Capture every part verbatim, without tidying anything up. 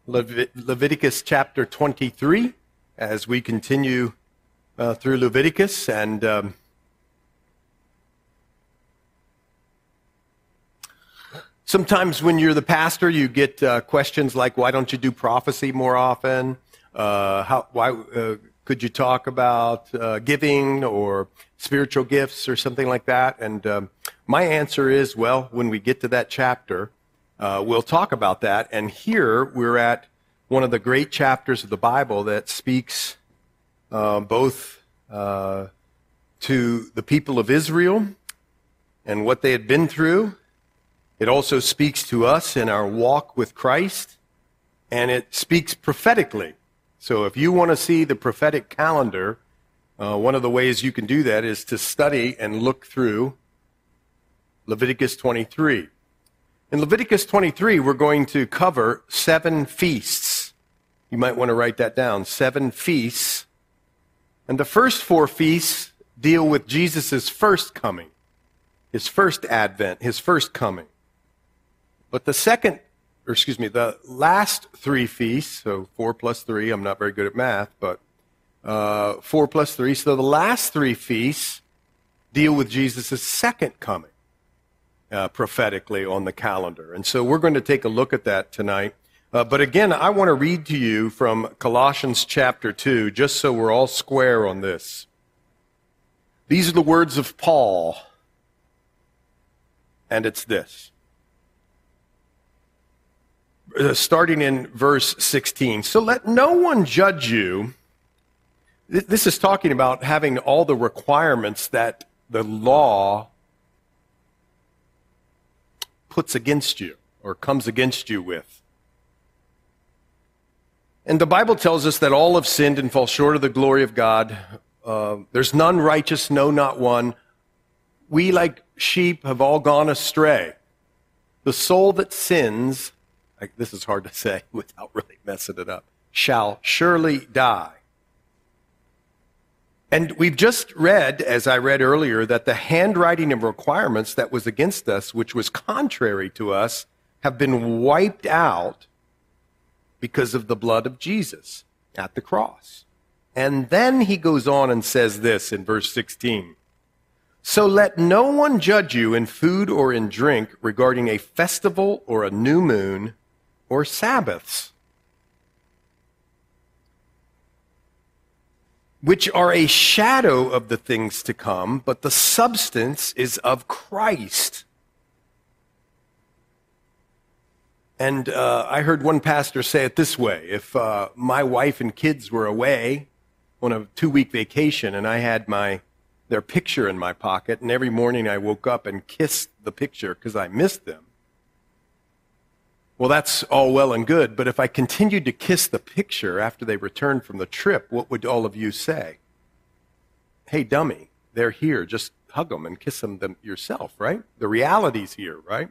Levit- Leviticus chapter twenty-three as we continue uh, through Leviticus. And um, sometimes when you're the pastor, you get uh, questions like, why don't you do prophecy more often? Uh, how, why uh, could you talk about uh, giving or spiritual gifts or something like that? And um, my answer is, well, when we get to that chapter, Uh, we'll talk about that. And here we're at one of the great chapters of the Bible that speaks uh, both uh, to the people of Israel and what they had been through. It also speaks to us in our walk with Christ, and it speaks prophetically. So if you want to see the prophetic calendar, uh, one of the ways you can do that is to study and look through Leviticus twenty-three. In Leviticus twenty-three, we're going to cover seven feasts. You might want to write that down, seven feasts. And the first four feasts deal with Jesus' first coming, his first advent, his first coming. But the second, or excuse me, the last three feasts, so four plus three, I'm not very good at math, but uh, four plus three, so the last three feasts deal with Jesus' second coming. Uh, prophetically on the calendar. And so we're going to take a look at that tonight. Uh, but again, I want to read to you from Colossians chapter two, just so we're all square on this. These are the words of Paul, and it's this. Uh, starting in verse sixteen. So let no one judge you. This is talking about having all the requirements that the law puts against you or comes against you with. And the Bible tells us that all have sinned and fall short of the glory of God. Uh, there's none righteous, no, not one. We, like sheep, have all gone astray. The soul that sins, like, this is hard to say without really messing it up, shall surely die. And we've just read, as I read earlier, that the handwriting of requirements that was against us, which was contrary to us, have been wiped out because of the blood of Jesus at the cross. And then he goes on and says this in verse sixteen. So let no one judge you in food or in drink regarding a festival or a new moon or Sabbaths, which are a shadow of the things to come, but the substance is of Christ. And uh, I heard one pastor say it this way: if uh, my wife and kids were away on a two-week vacation and I had my their picture in my pocket, and every morning I woke up and kissed the picture because I missed them, well, that's all well and good, but if I continued to kiss the picture after they returned from the trip, what would all of you say? Hey, dummy, they're here. Just hug them and kiss them, them yourself, right? The reality's here, right?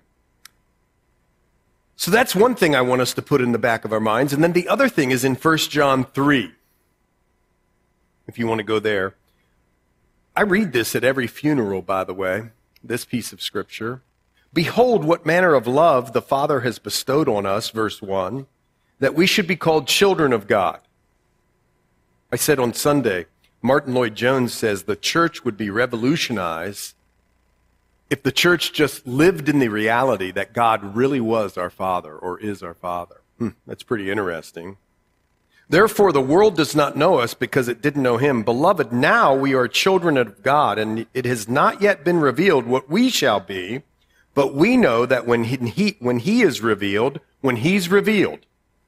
So that's one thing I want us to put in the back of our minds. And then the other thing is in First John three, if you want to go there. I read this at every funeral, by the way, this piece of scripture. Behold, what manner of love the Father has bestowed on us, verse one, that we should be called children of God. I said on Sunday, Martin Lloyd-Jones says the church would be revolutionized if the church just lived in the reality that God really was our Father or is our Father. Hmm, that's pretty interesting. Therefore, the world does not know us because it didn't know him. Beloved, now we are children of God, and it has not yet been revealed what we shall be. But we know that when he, when he is revealed, when he's revealed,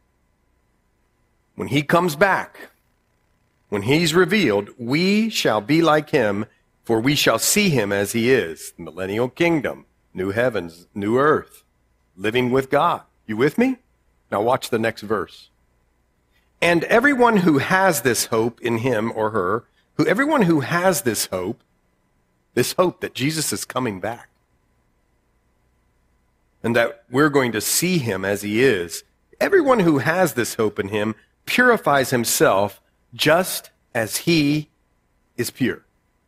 when he comes back, when he's revealed, we shall be like him, for we shall see him as he is. The millennial kingdom, new heavens, new earth, living with God. You with me? Now watch the next verse. And everyone who has this hope in him or her, who everyone who has this hope, this hope that Jesus is coming back, and that we're going to see him as he is, everyone who has this hope in him purifies himself just as he is pure.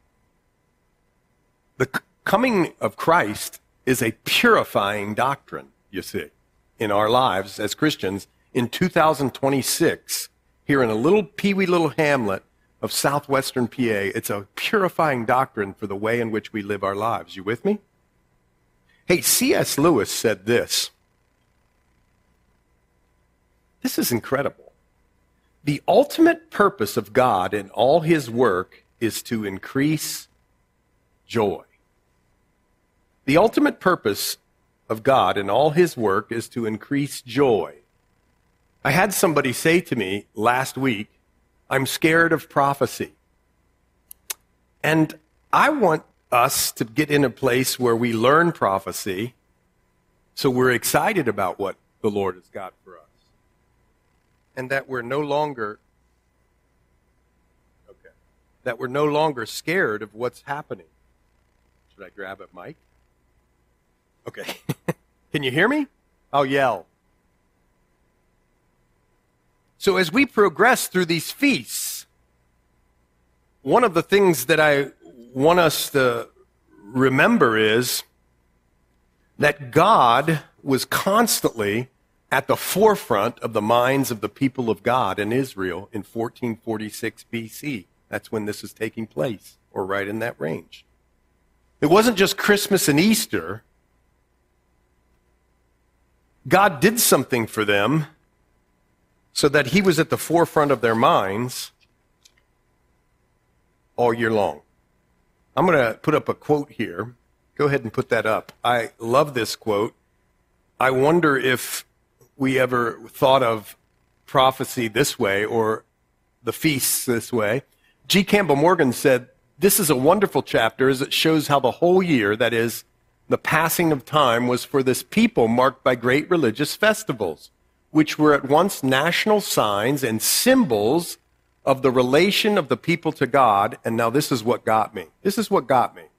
The c- coming of Christ is a purifying doctrine, you see, in our lives as Christians, in two thousand twenty-six here in a little peewee little hamlet of southwestern P A. It's a purifying doctrine for the way in which we live our lives. You with me? Hey, C S Lewis said this. This is incredible. The ultimate purpose of God in all his work is to increase joy. The ultimate purpose of God in all his work is to increase joy. I had somebody say to me last week, I'm scared of prophecy. And I want us to get in a place where we learn prophecy so we're excited about what the Lord has got for us. And that we're no longer, okay, that we're no longer scared of what's happening. Should I grab a mic? Okay. Can you hear me? I'll yell. So as we progress through these feasts, one of the things that I want us to remember is that God was constantly at the forefront of the minds of the people of God in Israel in fourteen forty-six B C. That's when this is taking place, or right in that range. It wasn't just Christmas and Easter. God did something for them so that he was at the forefront of their minds all year long. I'm going to put up a quote here. Go ahead and put that up. I love this quote. I wonder if we ever thought of prophecy this way or the feasts this way. G. Campbell Morgan said, this is a wonderful chapter as it shows how the whole year, that is, the passing of time, was for this people marked by great religious festivals, which were at once national signs and symbols of the relation of the people to God. And now this is what got me. This is what got me.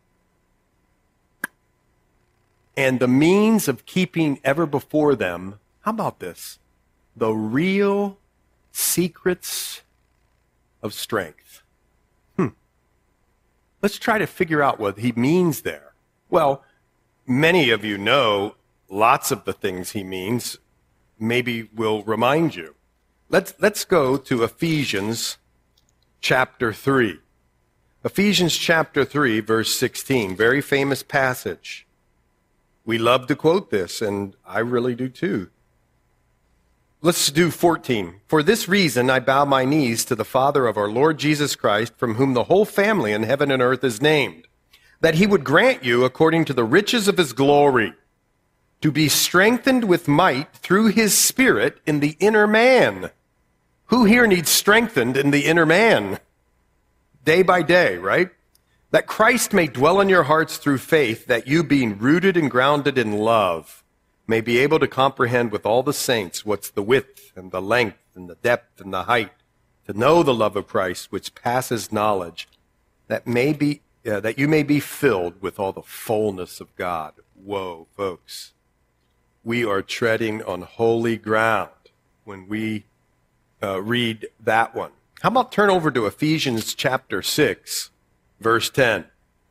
And the means of keeping ever before them, how about this? The real secrets of strength. Hmm. Let's try to figure out what he means there. Well, many of you know lots of the things he means. Maybe we'll remind you. Let's, let's go to Ephesians chapter three. Ephesians chapter three, verse sixteen, very famous passage. We love to quote this, and I really do too. Let's do fourteen. For this reason I bow my knees to the Father of our Lord Jesus Christ, from whom the whole family in heaven and earth is named, that he would grant you, according to the riches of his glory, to be strengthened with might through his Spirit in the inner man. Who here needs strengthened in the inner man? Day by day, right? That Christ may dwell in your hearts through faith, that you, being rooted and grounded in love, may be able to comprehend with all the saints what's the width and the length and the depth and the height, to know the love of Christ, which passes knowledge, that may be uh, that you may be filled with all the fullness of God. Whoa, folks. We are treading on holy ground when we uh, read that one. How about turn over to Ephesians chapter six, verse ten.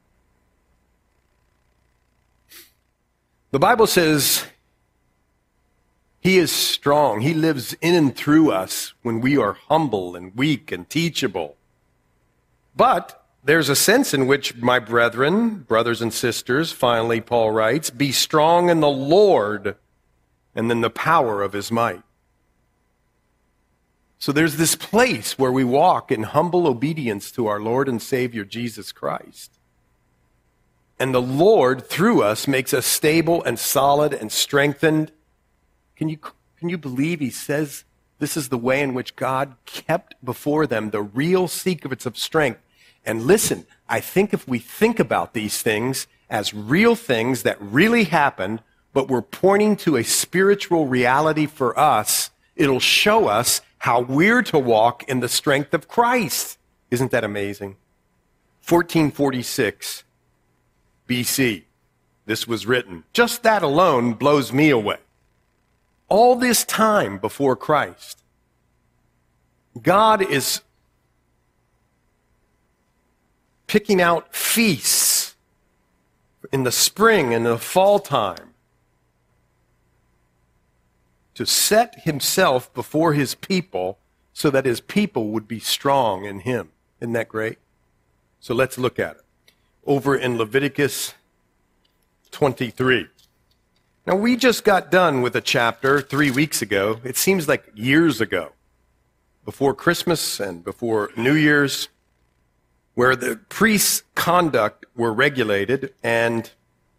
The Bible says he is strong. He lives in and through us when we are humble and weak and teachable. But there's a sense in which, my brethren, brothers and sisters, finally Paul writes, be strong in the Lord and in the power of his might. So there's this place where we walk in humble obedience to our Lord and Savior Jesus Christ. And the Lord, through us, makes us stable and solid and strengthened. Can you, can you believe he says this is the way in which God kept before them the real secrets of strength? And listen, I think if we think about these things as real things that really happened, but we're pointing to a spiritual reality for us, it'll show us how we're to walk in the strength of Christ. Isn't that amazing? fourteen forty-six B C. This was written. Just that alone blows me away. All this time before Christ, God is picking out feasts in the spring and the fall time to set himself before his people so that his people would be strong in him. Isn't that great? So let's look at it. Over in Leviticus twenty-three. Now, we just got done with a chapter three weeks ago. It seems like years ago, before Christmas and before New Year's, where the priests' conduct were regulated, and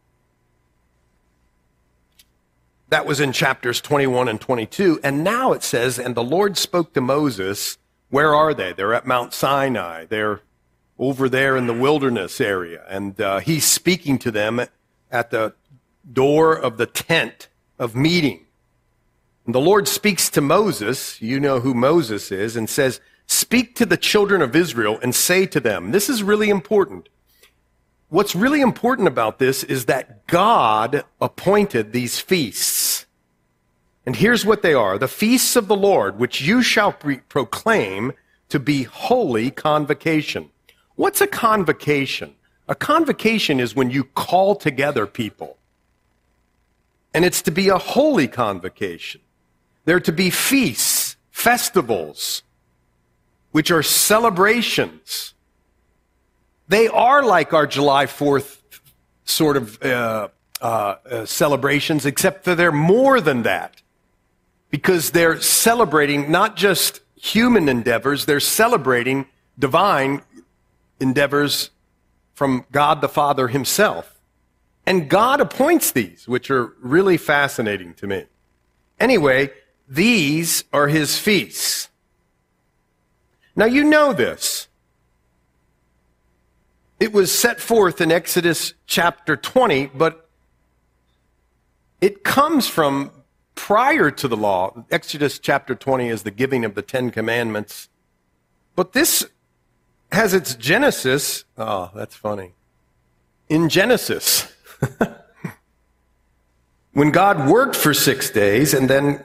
that was in chapters twenty-one and twenty-two. And now it says, and the Lord spoke to Moses. Where are they? They're at Mount Sinai. They're over there in the wilderness area. And uh, he's speaking to them at the door of the tent of meeting. And the Lord speaks to Moses, you know who Moses is, and says, speak to the children of Israel and say to them, this is really important. What's really important about this is that God appointed these feasts. And here's what they are. The feasts of the Lord, which you shall pre- proclaim to be holy convocation. What's a convocation? A convocation is when you call together people. And it's to be a holy convocation. They're to be feasts, festivals, which are celebrations. They are like our July fourth sort of uh, uh, uh, celebrations, except that they're more than that. Because they're celebrating not just human endeavors, they're celebrating divine endeavors from God the Father himself. And God appoints these, which are really fascinating to me. Anyway, these are his feasts. Now you know this. It was set forth in Exodus chapter twenty, but it comes from prior to the law. Exodus chapter twenty is the giving of the Ten Commandments. But this has its genesis, oh, that's funny, in Genesis. When God worked for six days and then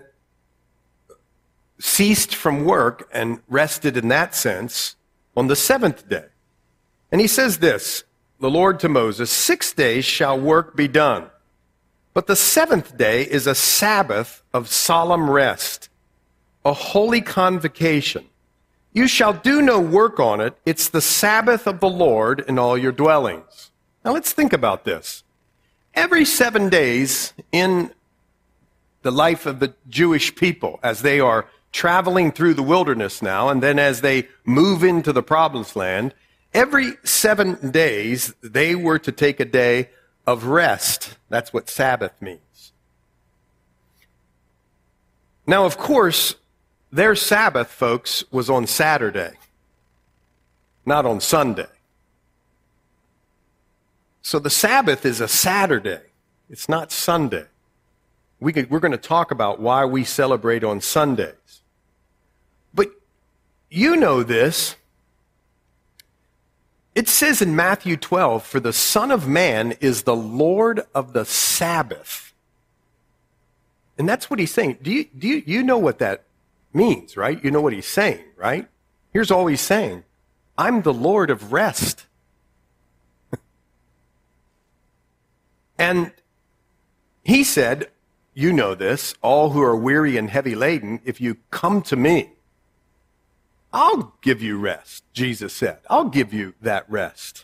ceased from work and rested in that sense on the seventh day. And he says this, the Lord to Moses, six days shall work be done, but the seventh day is a Sabbath of solemn rest, a holy convocation. You shall do no work on it. It's the Sabbath of the Lord in all your dwellings. Now let's think about this. Every seven days in the life of the Jewish people, as they are traveling through the wilderness now, and then as they move into the promised land, every seven days they were to take a day of rest. That's what Sabbath means. Now, of course, their Sabbath, folks, was on Saturday, not on Sunday. So the Sabbath is a Saturday. It's not Sunday. We could, we're going to talk about why we celebrate on Sundays. But you know this. It says in Matthew twelve, for the Son of Man is the Lord of the Sabbath. And that's what he's saying. Do you, do you, you know what that means, right? You know what he's saying, right? Here's all he's saying. I'm the Lord of rest. And he said, you know this, all who are weary and heavy laden, if you come to me, I'll give you rest, Jesus said. I'll give you that rest.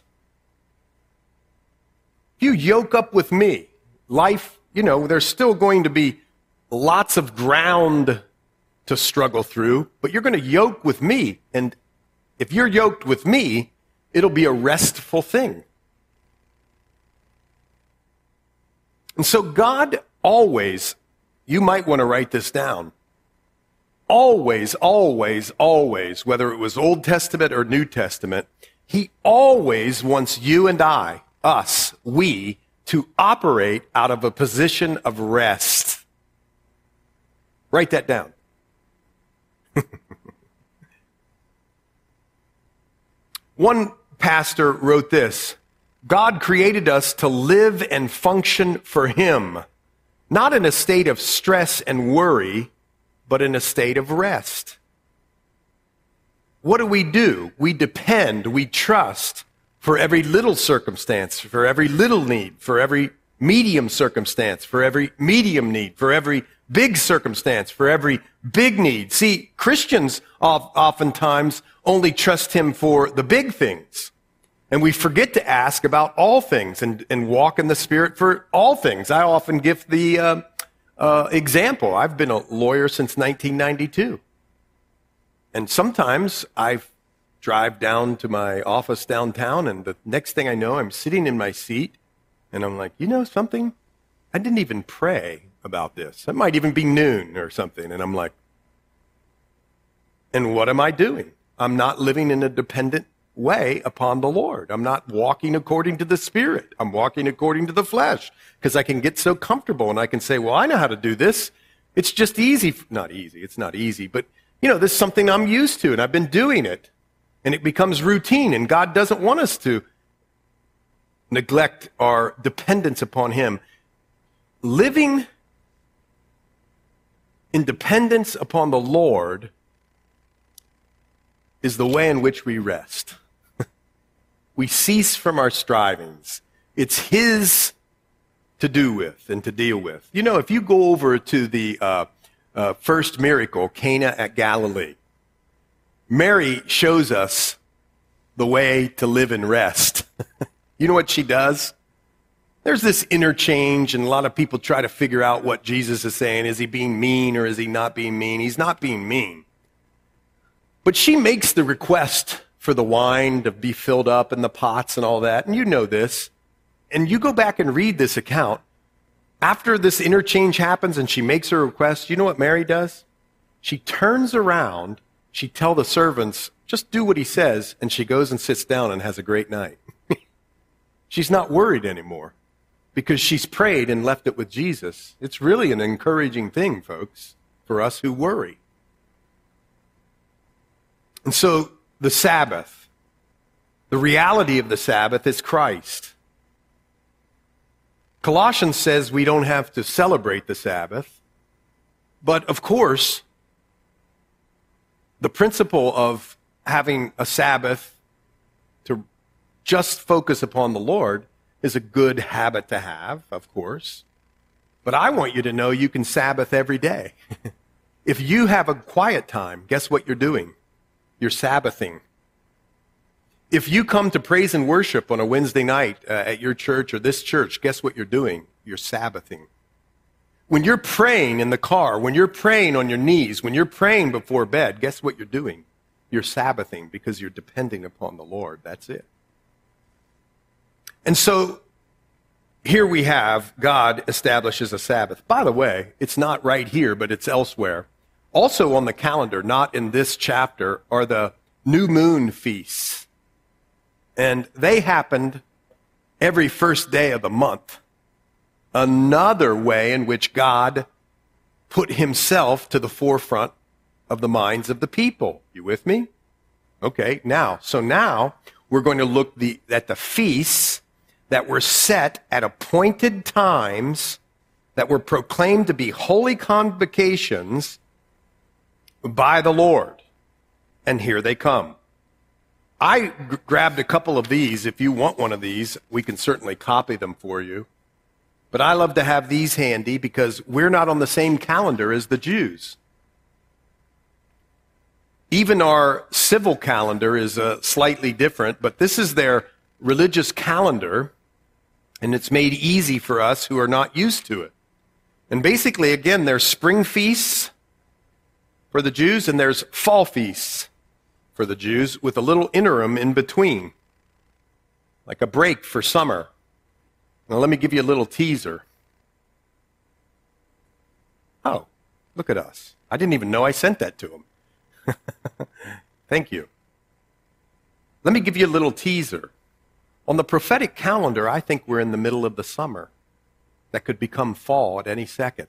If you yoke up with me, life, you know, there's still going to be lots of ground to struggle through, but you're going to yoke with me. And if you're yoked with me, it'll be a restful thing. And so God always, you might want to write this down, always, always, always, whether it was Old Testament or New Testament, he always wants you and I, us, we, to operate out of a position of rest. Write that down. One pastor wrote this, God created us to live and function for him, not in a state of stress and worry, but in a state of rest. What do we do? We depend, we trust for every little circumstance, for every little need, for every medium circumstance, for every medium need, for every big circumstance, for every big need. See, Christians oftentimes only trust him for the big things. And we forget to ask about all things and, and walk in the Spirit for all things. I often give the uh, uh, example. I've been a lawyer since nineteen ninety-two. And sometimes I drive down to my office downtown, and the next thing I know, I'm sitting in my seat, and I'm like, you know something? I didn't even pray about this. It might even be noon or something. And I'm like, and what am I doing? I'm not living in a dependent way upon the Lord. I'm not walking according to the Spirit. I'm walking according to the flesh, because I can get so comfortable and I can say, well, I know how to do this. It's just easy. Not easy. It's not easy, but you know, this is something I'm used to and I've been doing it, and it becomes routine, and God doesn't want us to neglect our dependence upon him. Living in dependence upon the Lord is the way in which we rest. We cease from our strivings. It's his to do with and to deal with. You know, if you go over to the uh, uh, first miracle, Cana at Galilee, Mary shows us the way to live in rest. You know what she does? There's this interchange, and a lot of people try to figure out what Jesus is saying. Is he being mean or is he not being mean? He's not being mean. But she makes the request for the wine to be filled up in the pots and all that, and you know this. And you go back and read this account. After this interchange happens and she makes her request, you know what Mary does? She turns around, she tells the servants, just do what he says, and she goes and sits down and has a great night. She's not worried anymore because she's prayed and left it with Jesus. It's really an encouraging thing, folks, for us who worry. And so the Sabbath, the reality of the Sabbath is Christ. Colossians says we don't have to celebrate the Sabbath, but of course, the principle of having a Sabbath to just focus upon the Lord is a good habit to have, of course. But I want you to know you can Sabbath every day. If you have a quiet time, guess what you're doing? You're Sabbathing. If you come to praise and worship on a Wednesday night uh, at your church or this church, guess what you're doing? You're Sabbathing. When you're praying in the car, when you're praying on your knees, when you're praying before bed, guess what you're doing? You're Sabbathing because you're depending upon the Lord. That's it. And so here we have God establishes a Sabbath. By the way, it's not right here, but it's elsewhere. Also on the calendar, not in this chapter, are the new moon feasts. And they happened every first day of the month. Another way in which God put himself to the forefront of the minds of the people. You with me? Okay, now, so now we're going to look the, at the feasts that were set at appointed times, that were proclaimed to be holy convocations by the Lord. And here they come. I g- grabbed a couple of these. If you want one of these, we can certainly copy them for you. But I love to have these handy because we're not on the same calendar as the Jews. Even our civil calendar is uh, slightly different, but this is their religious calendar, and it's made easy for us who are not used to it. And basically, again, there's spring feasts for the Jews, and there's fall feasts for the Jews, with a little interim in between, like a break for summer. Now, let me give you a little teaser. Oh, look at us. I didn't even know I sent that to him. Thank you. Let me give you a little teaser. On the prophetic calendar, I think we're in the middle of the summer. That could become fall at any second.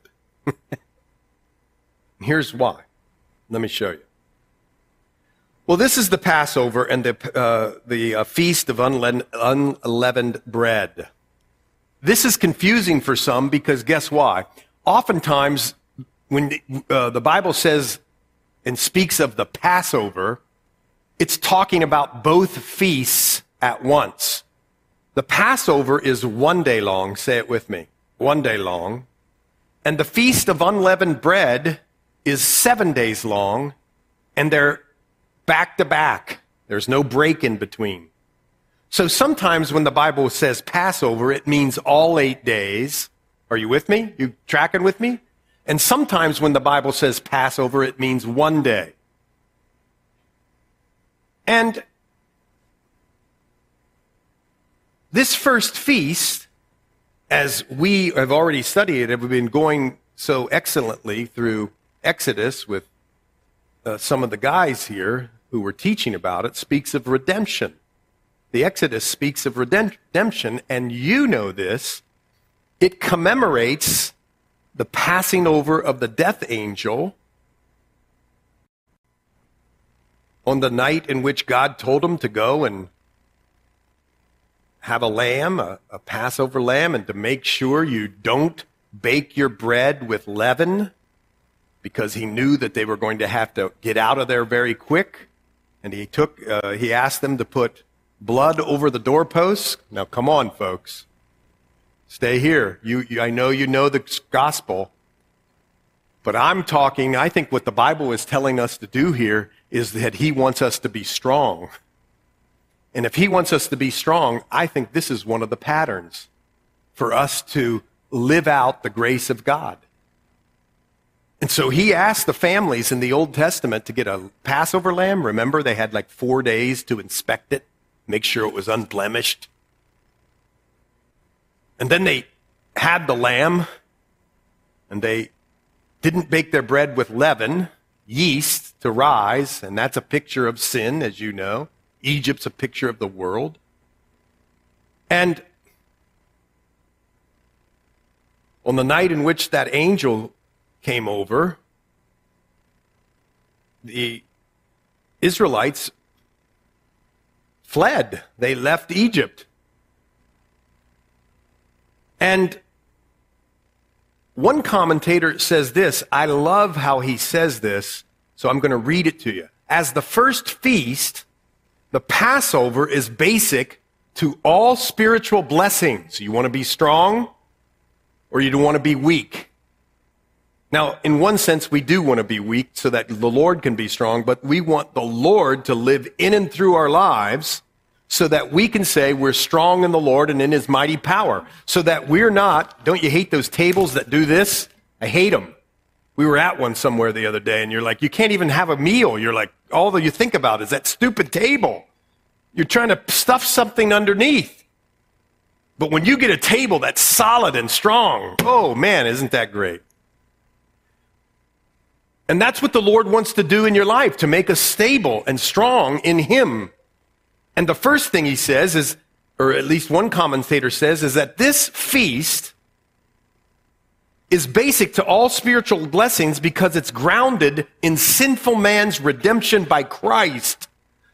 Here's why. Let me show you. Well, this is the Passover and the, uh, the uh, Feast of Unleavened, Unleavened Bread. This is confusing for some because guess why? Oftentimes, when uh, the Bible says and speaks of the Passover, it's talking about both feasts at once. The Passover is one day long. Say it with me. One day long. And the Feast of Unleavened Bread is seven days long, and they're back to back. There's no break in between. So sometimes when the Bible says Passover, it means all eight days. Are you with me? You tracking with me? And sometimes when the Bible says Passover, it means one day. And this first feast, as we have already studied it, have been going so excellently through Exodus with uh, some of the guys here who were teaching about it, speaks of redemption. The Exodus speaks of redemption, and you know this. It commemorates the passing over of the death angel on the night in which God told him to go and have a lamb, a, a Passover lamb, and to make sure you don't bake your bread with leaven, because he knew that they were going to have to get out of there very quick. And he took, uh, he asked them to put blood over the doorposts. Now, come on, folks. Stay here. You, you, I know you know the gospel, but I'm talking, I think what the Bible is telling us to do here is that he wants us to be strong. And if he wants us to be strong, I think this is one of the patterns for us to live out the grace of God. And so he asked the families in the Old Testament to get a Passover lamb. Remember, they had like four days to inspect it, make sure it was unblemished. And then they had the lamb, and they didn't bake their bread with leaven, yeast to rise, and that's a picture of sin, as you know. Egypt's a picture of the world. And on the night in which that angel came over, the Israelites fled. They left Egypt. And one commentator says this. I love how he says this, so I'm going to read it to you. As the first feast, the Passover is basic to all spiritual blessings. You want to be strong, or you don't want to be weak? Now, in one sense, we do want to be weak so that the Lord can be strong, but we want the Lord to live in and through our lives so that we can say we're strong in the Lord and in his mighty power, so that we're not, don't you hate those tables that do this? I hate them. We were at one somewhere the other day, and you're like, you can't even have a meal. You're like, all that you think about is that stupid table. You're trying to stuff something underneath. But when you get a table that's solid and strong, oh man, isn't that great? And that's what the Lord wants to do in your life, to make us stable and strong in him. And the first thing he says is, or at least one commentator says, is that this feast is basic to all spiritual blessings because it's grounded in sinful man's redemption by Christ.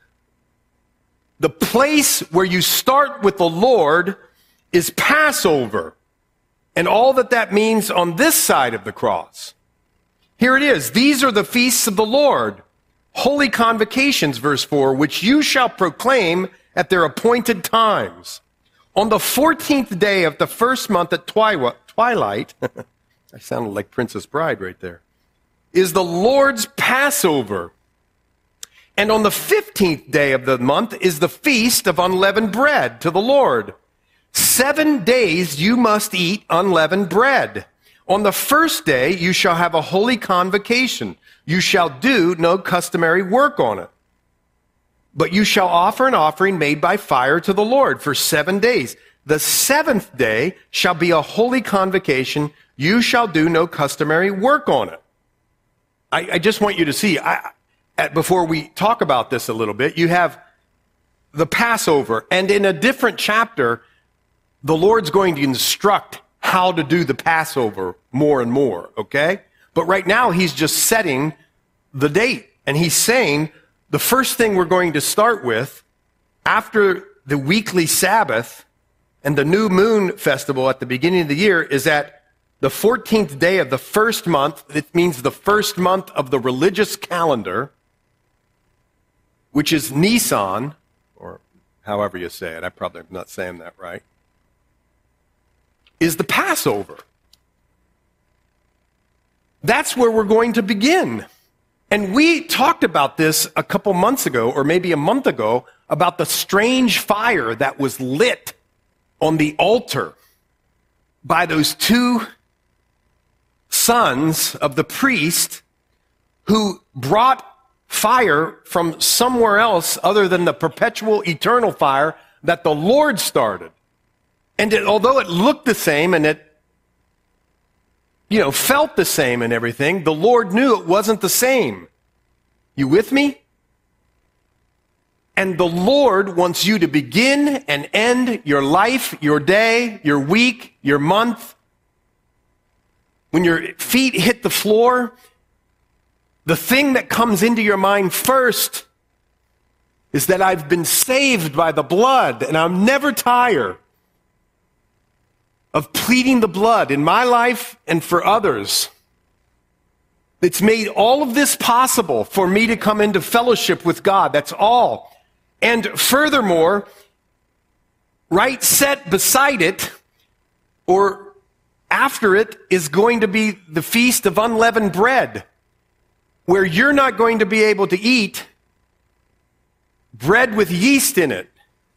The place where you start with the Lord is Passover, and all that that means on this side of the cross. Here it is. These are the feasts of the Lord, holy convocations, verse four, which you shall proclaim at their appointed times. On the fourteenth day of the first month at twi- twilight, I sounded like Princess Bride right there, is the Lord's Passover. And on the fifteenth day of the month is the feast of unleavened bread to the Lord. Seven days you must eat unleavened bread. On the first day you shall have a holy convocation. You shall do no customary work on it. But you shall offer an offering made by fire to the Lord for seven days. The seventh day shall be a holy convocation. You shall do no customary work on it. I, I just want you to see, I, at, before we talk about this a little bit, you have the Passover. And in a different chapter, the Lord's going to instruct how to do the Passover more and more, okay? But right now, he's just setting the date. And he's saying the first thing we're going to start with after the weekly Sabbath and the new moon festival at the beginning of the year is at the fourteenth day of the first month. It means the first month of the religious calendar, which is Nisan, or however you say it. I probably am not saying that right. Is the Passover. That's where we're going to begin. And we talked about this a couple months ago, or maybe a month ago, about the strange fire that was lit on the altar by those two sons of the priest who brought fire from somewhere else other than the perpetual eternal fire that the Lord started. And it, although it looked the same and it, you know, felt the same and everything, the Lord knew it wasn't the same. You with me? And the Lord wants you to begin and end your life, your day, your week, your month. When your feet hit the floor, the thing that comes into your mind first is that I've been saved by the blood, and I'm never tired of pleading the blood in my life and for others. It's made all of this possible for me to come into fellowship with God. That's all. And furthermore, right set beside it, or after it, is going to be the Feast of Unleavened Bread, where you're not going to be able to eat bread with yeast in it.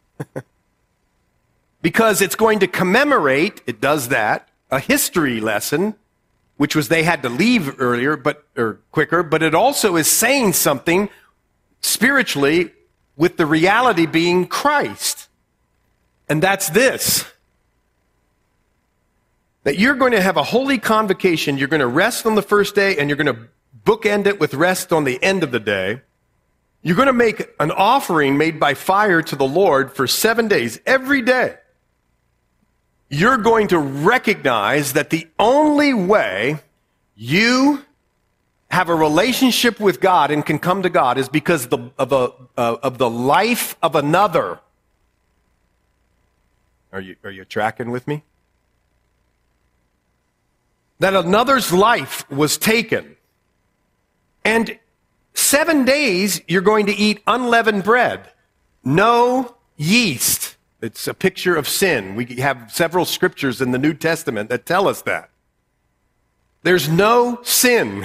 Because it's going to commemorate, it does that, a history lesson, which was they had to leave earlier, but or quicker, but it also is saying something spiritually with the reality being Christ. And that's this: that you're going to have a holy convocation, you're going to rest on the first day, and you're going to bookend it with rest on the end of the day. You're going to make an offering made by fire to the Lord for seven days, every day. You're going to recognize that the only way you have a relationship with God and can come to God is because the, of, a, uh, of the life of another. Are you, are you tracking with me? That another's life was taken. And seven days you're going to eat unleavened bread. No yeast. It's a picture of sin. We have several scriptures in the New Testament that tell us that. There's no sin.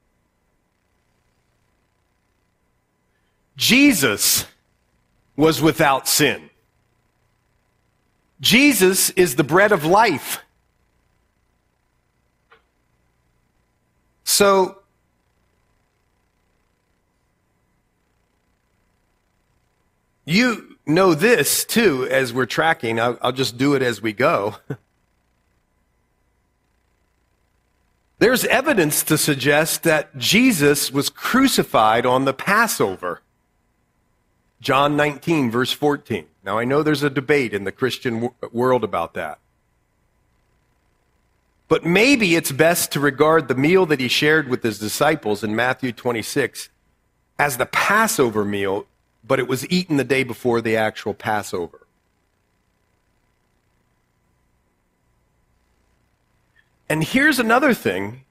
Jesus was without sin. Jesus is the bread of life. So, you know this too as we're tracking. I'll, I'll just do it as we go. There's evidence to suggest that Jesus was crucified on the Passover. John nineteen, verse fourteen. Now, I know there's a debate in the Christian w- world about that. But maybe it's best to regard the meal that he shared with his disciples in Matthew twenty-six as the Passover meal, but it was eaten the day before the actual Passover. And here's another thing.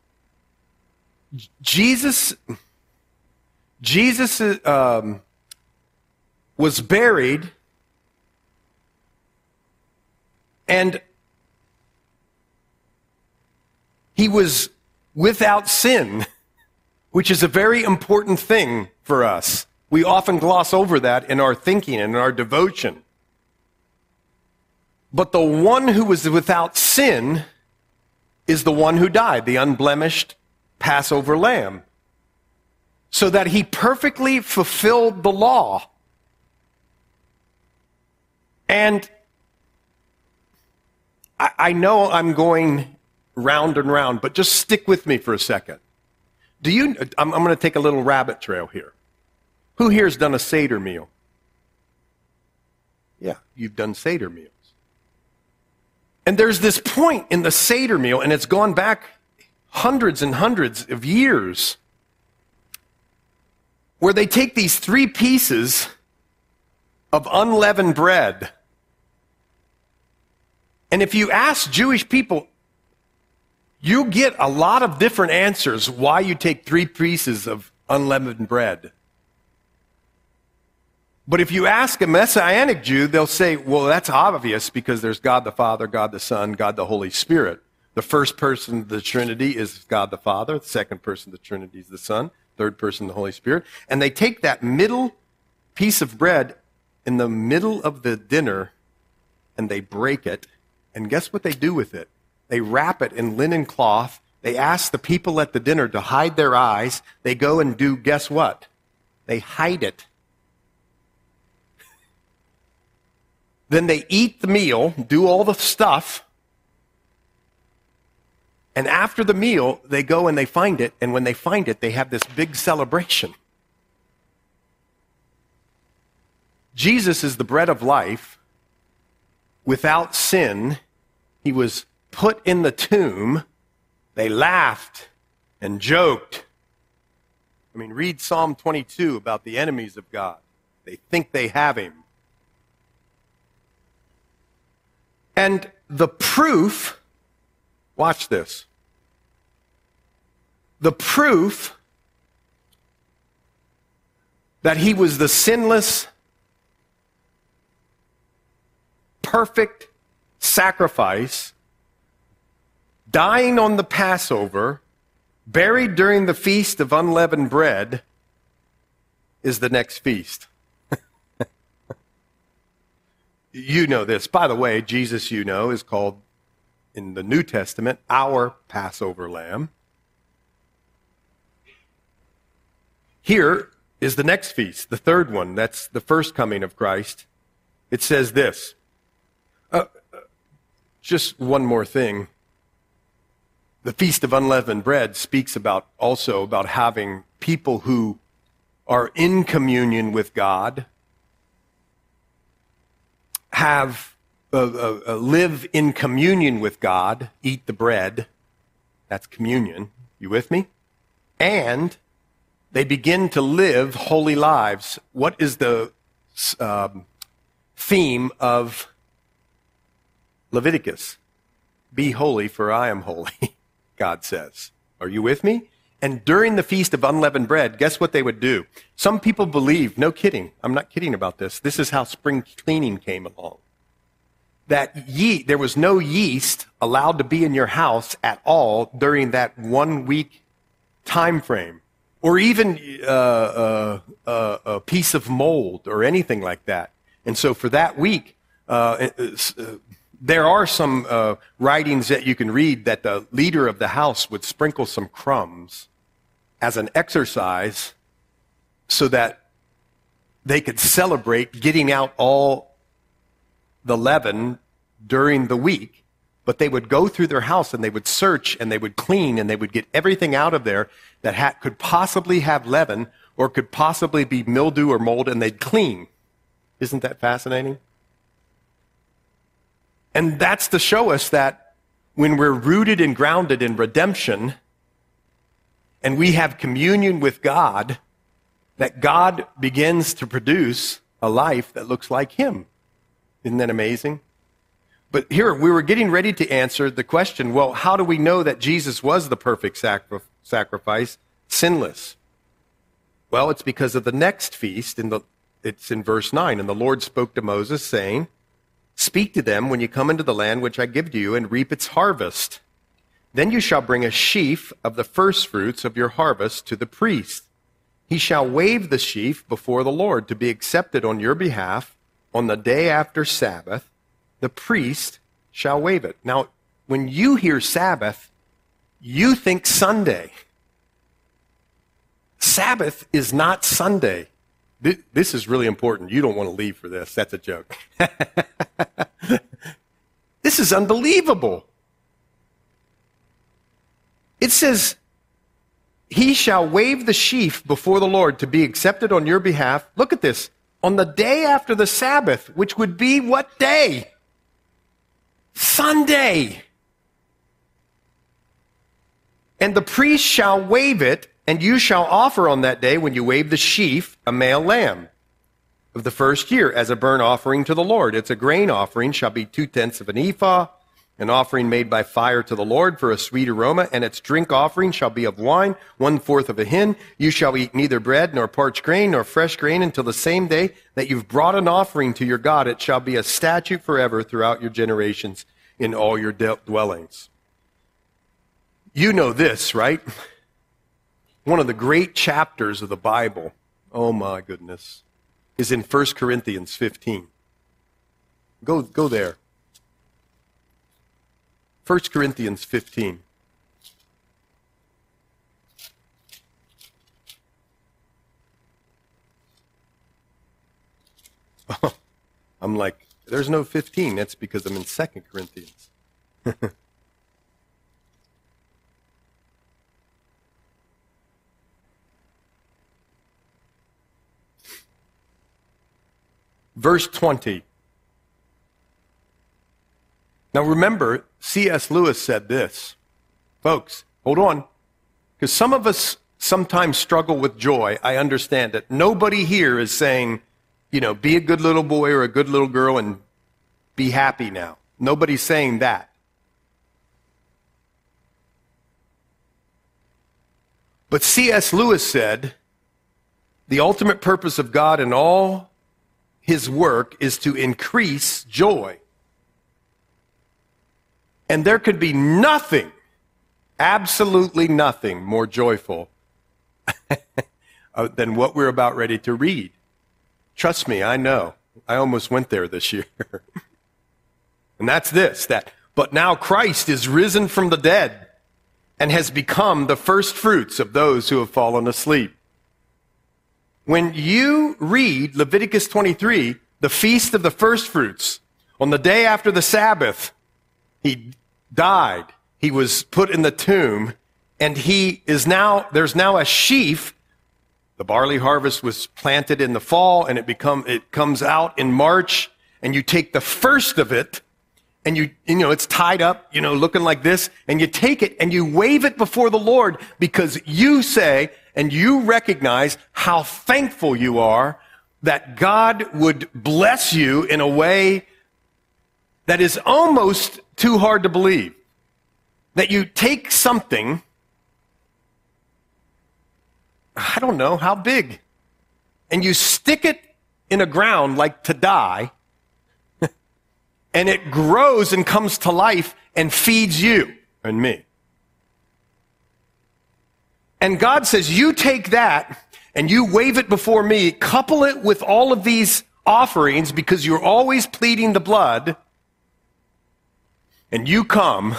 Jesus, Jesus um, was buried, and he was without sin, which is a very important thing for us. We often gloss over that in our thinking and in our devotion. But the one who was without sin is the one who died, the unblemished Passover lamb, so that he perfectly fulfilled the law. And I, I know I'm going round and round, but just stick with me for a second. Do you? I'm, I'm going to take a little rabbit trail here. Who here has done a Seder meal? Yeah, you've done Seder meals. And there's this point in the Seder meal, and it's gone back hundreds and hundreds of years, where they take these three pieces of unleavened bread. And if you ask Jewish people, you get a lot of different answers why you take three pieces of unleavened bread. But if you ask a Messianic Jew, they'll say, well, that's obvious because there's God the Father, God the Son, God the Holy Spirit. The first person of the Trinity is God the Father. The second person of the Trinity is the Son. Third person, the Holy Spirit. And they take that middle piece of bread in the middle of the dinner and they break it. And guess what they do with it? They wrap it in linen cloth. They ask the people at the dinner to hide their eyes. They go and do, guess what? They hide it. Then they eat the meal, do all the stuff. And after the meal, they go and they find it. And when they find it, they have this big celebration. Jesus is the bread of life. Without sin, he was put in the tomb. They laughed and joked. I mean, read Psalm twenty-two about the enemies of God. They think they have him. And the proof, watch this. The proof that he was the sinless, perfect sacrifice, dying on the Passover, buried during the Feast of Unleavened Bread, is the next feast. You know this. By the way, Jesus, you know, is called in the New Testament our Passover lamb. Here is the next feast, the third one. That's the first coming of Christ. It says this. Uh, just one more thing. The Feast of Unleavened Bread speaks about also about having people who are in communion with God, have uh, uh, uh, live in communion with God, eat the bread. That's communion. You with me? And they begin to live holy lives. What is the um, theme of Leviticus? Be holy, for I am holy, God says. Are you with me? And during the Feast of Unleavened Bread, guess what they would do? Some people believe, no kidding, I'm not kidding about this. This is how spring cleaning came along. That ye, there was no yeast allowed to be in your house at all during that one week time frame. Or even uh, uh, uh, a piece of mold or anything like that. And so for that week, uh, uh, there are some uh, writings that you can read that the leader of the house would sprinkle some crumbs as an exercise so that they could celebrate getting out all the leaven during the week. But they would go through their house and they would search and they would clean and they would get everything out of there that ha- could possibly have leaven or could possibly be mildew or mold, and they'd clean. Isn't that fascinating? And that's to show us that when we're rooted and grounded in redemption and we have communion with God, that God begins to produce a life that looks like him. Isn't that amazing? But here, we were getting ready to answer the question, well, how do we know that Jesus was the perfect sacri- sacrifice, sinless? Well, it's because of the next feast. In the, it's in verse nine. And the Lord spoke to Moses, saying, speak to them when you come into the land which I give to you and reap its harvest. Then you shall bring a sheaf of the firstfruits of your harvest to the priest. He shall wave the sheaf before the Lord to be accepted on your behalf on the day after Sabbath. The priest shall wave it. Now, when you hear Sabbath, you think Sunday. Sabbath is not Sunday. This is really important. You don't want to leave for this. That's a joke. This is unbelievable. It says, he shall wave the sheaf before the Lord to be accepted on your behalf. Look at this. On the day after the Sabbath, which would be what day? Sunday. And the priest shall wave it, and you shall offer on that day, when you wave the sheaf, a male lamb of the first year as a burnt offering to the Lord. It's a grain offering, shall be two-tenths of an ephah, an offering made by fire to the Lord for a sweet aroma, and its drink offering shall be of wine, one-fourth of a hin. You shall eat neither bread, nor parched grain, nor fresh grain until the same day that you've brought an offering to your God. It shall be a statute forever throughout your generations in all your dwellings. You know this, right? One of the great chapters of the Bible, oh my goodness, is in First Corinthians fifteen. Go, go there. First Corinthians fifteen. I'm like, there's no fifteen. That's because I'm in Second Corinthians. Verse twenty. Now remember, C S Lewis said this. Folks, hold on. Because some of us sometimes struggle with joy. I understand it. Nobody here is saying, you know, be a good little boy or a good little girl and be happy now. Nobody's saying that. But C S Lewis said, the ultimate purpose of God in all his work is to increase joy. And there could be nothing, absolutely nothing more joyful than what we're about ready to read. Trust me, I know. I almost went there this year. And that's this, that, but now Christ is risen from the dead and has become the first fruits of those who have fallen asleep. When you read Leviticus twenty-three, the feast of the first fruits, on the day after the Sabbath, he died. He was put in the tomb, and he is now, there's now a sheaf. The barley harvest was planted in the fall, and it become it comes out in March, and you take the first of it, and you you know it's tied up, you know, looking like this, and you take it and you wave it before the Lord because you say and you recognize how thankful you are that God would bless you in a way that is almost too hard to believe. That you take something, I don't know how big, and you stick it in a ground like to die, and it grows and comes to life and feeds you and me. And God says, you take that and you wave it before me, couple it with all of these offerings because you're always pleading the blood, and you come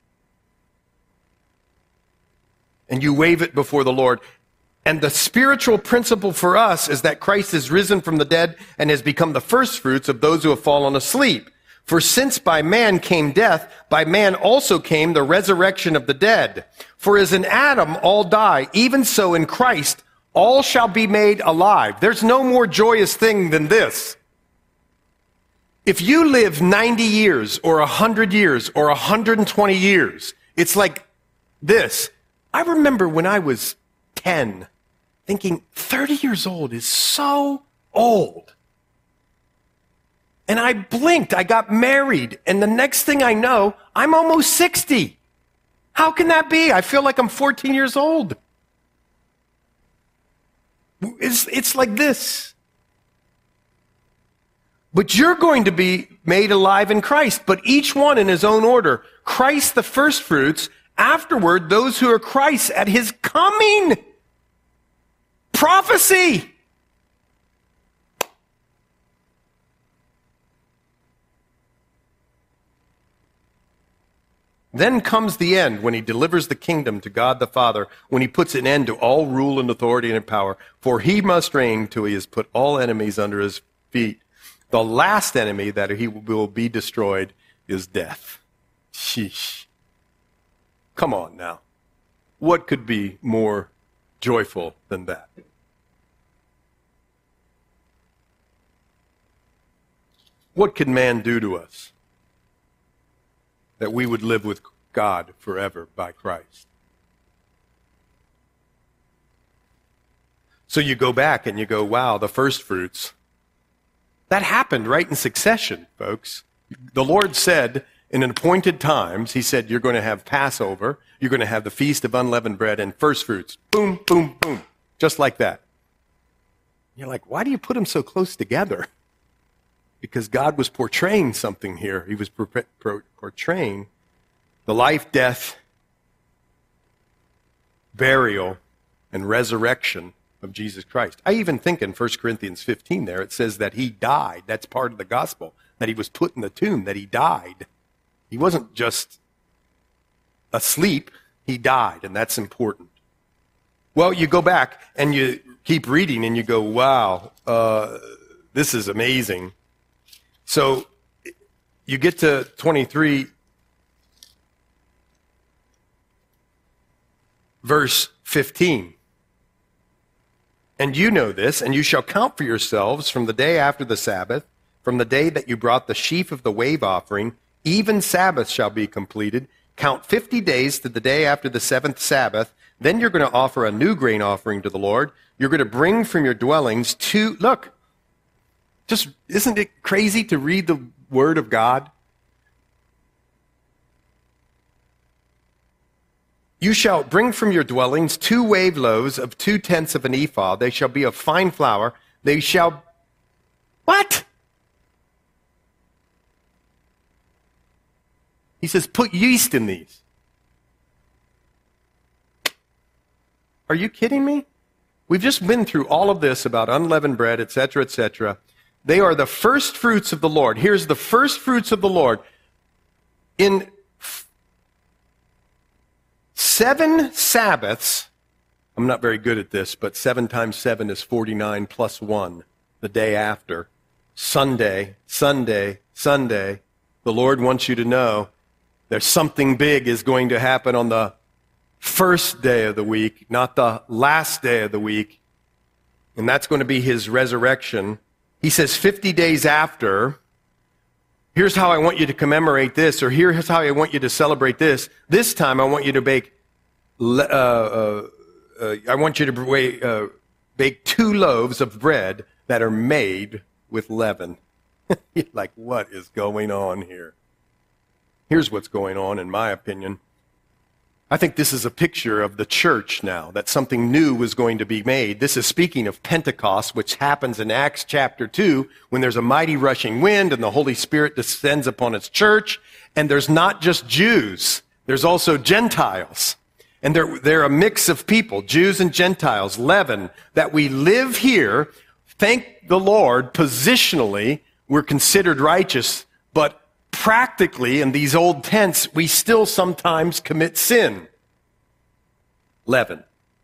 and you wave it before the Lord. And the spiritual principle for us is that Christ is risen from the dead and has become the first fruits of those who have fallen asleep. For since by man came death, by man also came the resurrection of the dead. For as in Adam all die, even so in Christ all shall be made alive. There's no more joyous thing than this. If you live ninety years or one hundred years or one hundred twenty years, it's like this. I remember when I was ten, thinking thirty years old is so old. And I blinked, I got married, and the next thing I know, I'm almost sixty. How can that be? I feel like I'm fourteen years old. It's, it's like this. But you're going to be made alive in Christ, but each one in his own order. Christ the first fruits, afterward those who are Christ at his coming. Prophecy. Then comes the end when he delivers the kingdom to God the Father, when he puts an end to all rule and authority and power. For he must reign till he has put all enemies under his feet. The last enemy that he will be destroyed is death. Sheesh. Come on now. What could be more joyful than that? What can man do to us that we would live with God forever by Christ? So you go back and you go, wow, the first fruits. That happened right in succession, folks. The Lord said in appointed times, he said, you're going to have Passover, you're going to have the Feast of Unleavened Bread and first fruits. Boom, boom, boom. Just like that. You're like, why do you put them so close together? Because God was portraying something here. He was portraying the life, death, burial, and resurrection of Jesus Christ. I even think in First Corinthians fifteen there, it says that he died. That's part of the gospel, that he was put in the tomb, that he died. He wasn't just asleep, he died, and that's important. Well, you go back and you keep reading and you go, wow, uh, this is amazing. So you get to twenty-three, verse fifteen. And you know this, and you shall count for yourselves from the day after the Sabbath, from the day that you brought the sheaf of the wave offering, even Sabbath shall be completed. Count fifty days to the day after the seventh Sabbath. Then you're going to offer a new grain offering to the Lord. You're going to bring from your dwellings two, look, just, isn't it crazy to read the word of God? You shall bring from your dwellings two wave loaves of two tenths of an ephah. They shall be of fine flour. They shall, what? He says, put yeast in these. Are you kidding me? We've just been through all of this about unleavened bread, et cetera, et cetera. They are the first fruits of the Lord. Here's the first fruits of the Lord. In seven Sabbaths, I'm not very good at this, but seven times seven is forty-nine plus one, the day after. Sunday, Sunday, Sunday. The Lord wants you to know there's something big is going to happen on the first day of the week, not the last day of the week. And that's going to be his resurrection. He says fifty days after, here's how I want you to commemorate this, or here's how I want you to celebrate this. This time I want you to bake, uh, uh, uh, I want you to bake, uh, bake two loaves of bread that are made with leaven. You're like, what is going on here? Here's what's going on, in my opinion. I think this is a picture of the church now, that something new was going to be made. This is speaking of Pentecost, which happens in Acts chapter two, when there's a mighty rushing wind and the Holy Spirit descends upon its church. And there's not just Jews, there's also Gentiles. And they're, they're a mix of people, Jews and Gentiles, leaven, that we live here. Thank the Lord, positionally, we're considered righteous, but practically, in these old tents, we still sometimes commit sin. Leaven.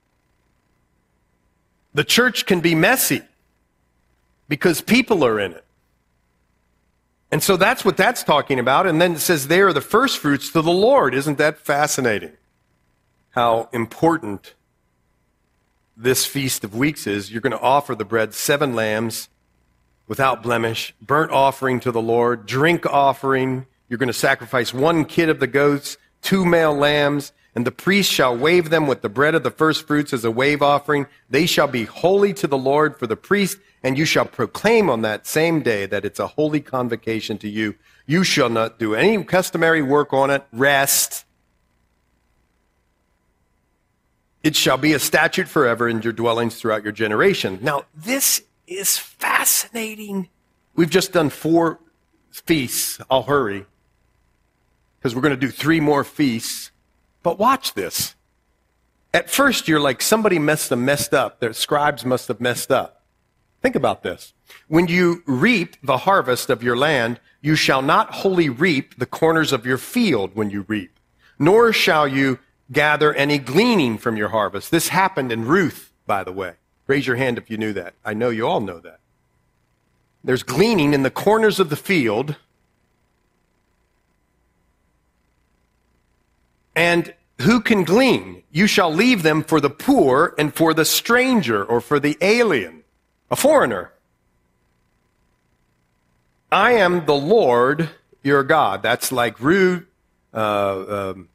The church can be messy because people are in it. And so that's what that's talking about. And then it says they are the first fruits to the Lord. Isn't that fascinating? How important this Feast of Weeks is. You're going to offer the bread, seven lambs, without blemish, burnt offering to the Lord, drink offering. You're going to sacrifice one kid of the goats, two male lambs, and the priest shall wave them with the bread of the first fruits as a wave offering. They shall be holy to the Lord for the priest, and you shall proclaim on that same day that it's a holy convocation to you. You shall not do any customary work on it. Rest. It shall be a statute forever in your dwellings throughout your generation. Now, this is fascinating. We've just done four feasts. I'll hurry, because we're going to do three more feasts. But watch this. At first, you're like, somebody must have messed up. Their scribes must have messed up. Think about this. When you reap the harvest of your land, you shall not wholly reap the corners of your field when you reap, nor shall you gather any gleaning from your harvest. This happened in Ruth, by the way. Raise your hand if you knew that. I know you all know that. There's gleaning in the corners of the field. And who can glean? You shall leave them for the poor and for the stranger, or for the alien, a foreigner. I am the Lord your God. That's like rude. Uh, um,